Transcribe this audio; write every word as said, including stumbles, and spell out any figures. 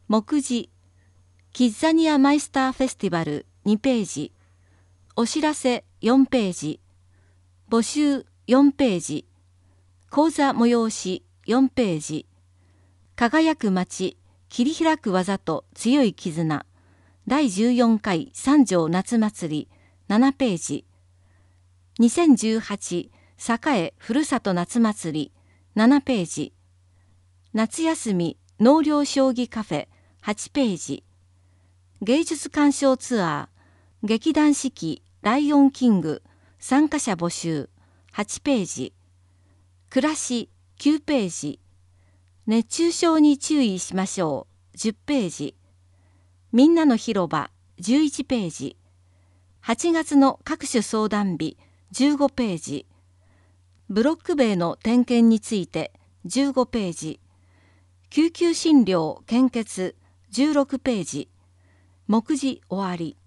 目次キッザニアマイスターフェスティバルにページ、お知らせよんページ、募集よんページ、講座催しよんページ、輝く街、切り開く技と強い絆、だいじゅうよんかい三条夏祭りななページ、にせんじゅうはち栄ふるさと夏祭りななページ、夏休み納涼将棋カフェはちページ、芸術鑑賞ツアー劇団四季ライオンキング参加者募集はちページ、暮らしきゅうページ、熱中症に注意しましょうじゅっページ、みんなの広場じゅういちページ、はちがつの各種相談日じゅうごページ、ブロック塀の点検についてじゅうごページ、救急診療献血じゅうろくページ、目次終わり。